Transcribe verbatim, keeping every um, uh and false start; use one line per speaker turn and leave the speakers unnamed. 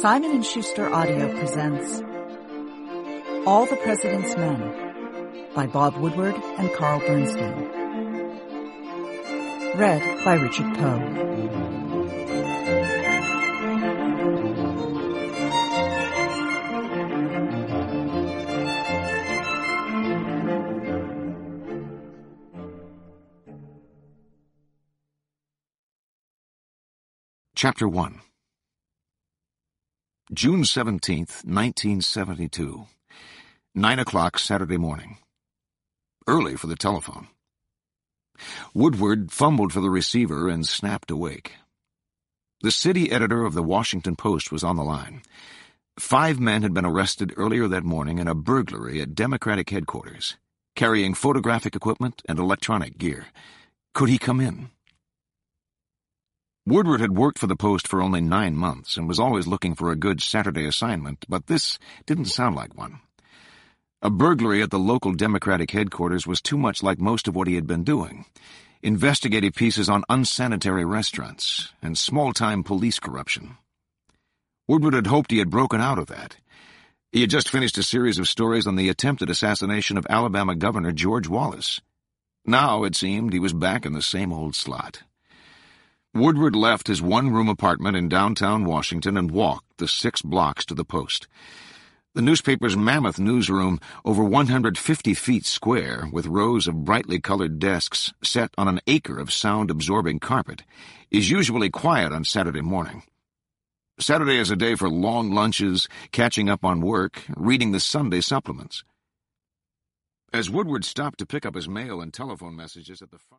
Simon and Schuster Audio presents All the President's Men by Bob Woodward and Carl Bernstein. Read by Richard Poe.
Chapter one. June seventeenth, nineteen seventy-two. Nine o'clock Saturday morning. Early for the telephone. Woodward fumbled for the receiver and snapped awake. The city editor of the Washington Post was on the line. Five men had been arrested earlier that morning in a burglary at Democratic headquarters, carrying photographic equipment and electronic gear. Could he come in? Woodward had worked for the Post for only nine months and was always looking for a good Saturday assignment, but this didn't sound like one. A burglary at the local Democratic headquarters was too much like most of what he had been doing. Investigative pieces on unsanitary restaurants and small-time police corruption. Woodward had hoped he had broken out of that. He had just finished a series of stories on the attempted assassination of Alabama Governor George Wallace. Now, it seemed, he was back in the same old slot. Woodward left his one-room apartment in downtown Washington and walked the six blocks to the Post. The newspaper's mammoth newsroom, over one hundred fifty feet square, with rows of brightly colored desks set on an acre of sound-absorbing carpet, is usually quiet on Saturday morning. Saturday is a day for long lunches, catching up on work, reading the Sunday supplements. As Woodward stopped to pick up his mail and telephone messages at the front...